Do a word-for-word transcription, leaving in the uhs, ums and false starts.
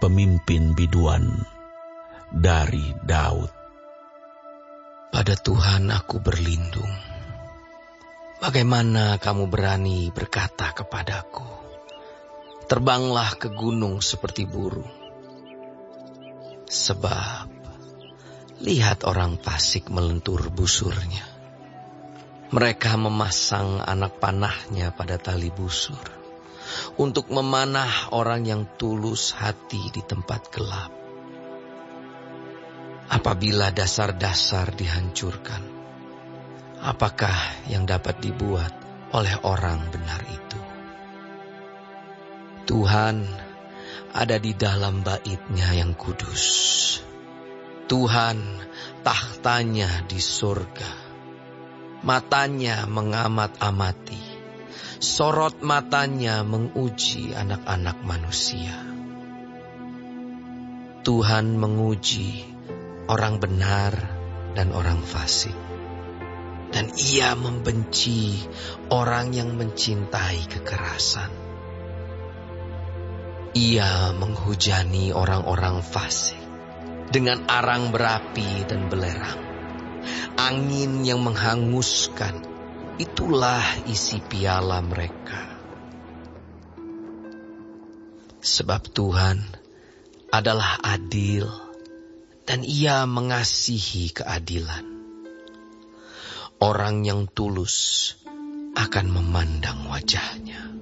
pemimpin biduan dari Daud. Pada Tuhan aku berlindung. Bagaimana kamu berani berkata kepadaku, terbanglah ke gunung seperti burung? Sebab lihat orang fasik melentur busurnya. Mereka memasang anak panahnya pada tali busur untuk memanah orang yang tulus hati di tempat gelap. Apabila dasar-dasar dihancurkan, apakah yang dapat dibuat oleh orang benar itu? Tuhan ada di dalam bait-Nya yang kudus. Tuhan tahtanya di surga. Matanya mengamat-amati. Sorot matanya menguji anak-anak manusia. Tuhan menguji orang benar dan orang fasik. Dan Ia membenci orang yang mencintai kekerasan. Ia menghujani orang-orang fasik dengan arang berapi dan belerang. Angin yang menghanguskan, itulah isi piala mereka. Sebab Tuhan adalah adil dan Ia mengasihi keadilan. Orang yang tulus akan memandang wajah-Nya.